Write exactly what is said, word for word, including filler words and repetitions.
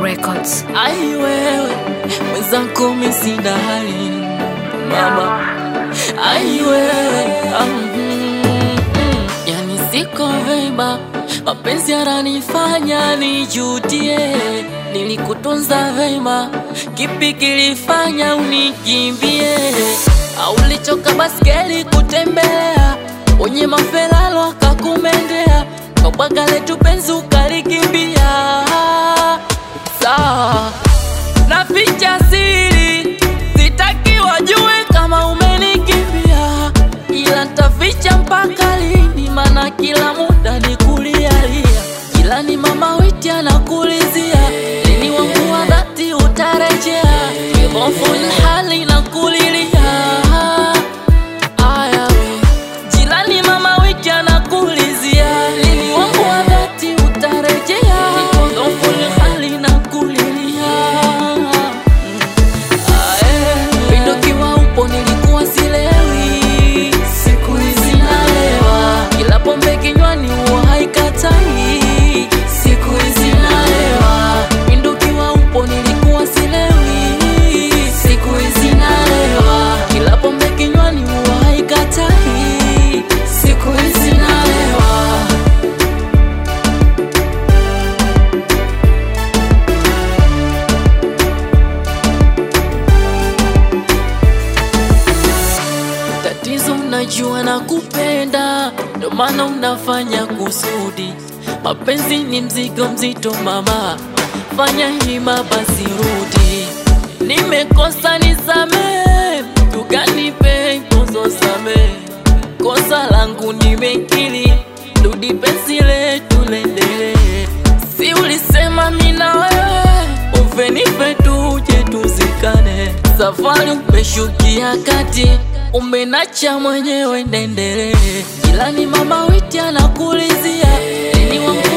Records. Ai wewe mwenzangu mimi sina hali mama. Ai wewe ah, mm, mm. Yani siko vema, mapenzi yananifanya nijutie. Nilikutunza vema, kipi kilifanya unikimbie? Au ulichoka baskeli kutembelea, wenye mafelalo akakumendea, kabwaga letu penzi ukalikimbia. Sawa, naficha siri, sitaki wajue kama umenikimbia, ila nitaficha mpaka lini? Maana kila muda ni kulialia, ila ni mama witi anakulizia, lini wangu wa dhati utarejea? Kibofu hali na kulilia, aya we jilani mama witi anakulizia, lini wangu wa dhati utarejea? Kibofu hali na kulilia, aya pindo kiwa upo nilikuwa silewi, siku hizi nalewa, kila pombe kinywani huwa haikatai, siku hizi nalewa. Pindo kiwa upo nilikuwa silewi, siku hizi nalewa, kila pombe kinywani huwa haikatai, siku hizi nalewa. Tatizo unajua nakupenda, ndo maana unafanya kusudi. Mapenzi ni mzigo mzito mama, fanya hima basi rudi. Nimekosa nisamehe, tukanipe kozo samehe, kosa langu nimekiri, rudi penzi letu lendelee. Si ulisema mimi na wewe ufe nife tuje tuzikane, safari umeshukia kati, umenacha mwenyewe ndendelee, ila ni mama witi anakulizia, lini wangu